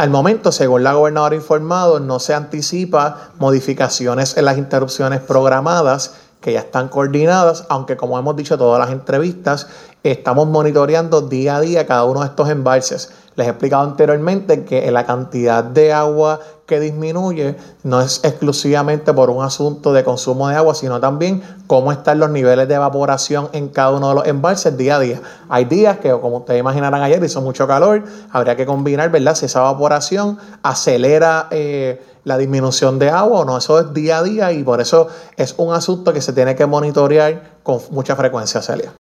Al momento, según la gobernadora ha informado, no se anticipa modificaciones en las interrupciones programadas que ya están coordinadas, aunque como hemos dicho en todas las entrevistas, estamos monitoreando día a día cada uno de estos embalses. Les he explicado anteriormente que la cantidad de agua que disminuye no es exclusivamente por un asunto de consumo de agua, sino también cómo están los niveles de evaporación en cada uno de los embalses día a día. Hay días que, como ustedes imaginarán, ayer hizo mucho calor, habría que combinar, ¿verdad? Si esa evaporación acelera la disminución de agua o no, eso es día a día y por eso es un asunto que se tiene que monitorear con mucha frecuencia, Celia.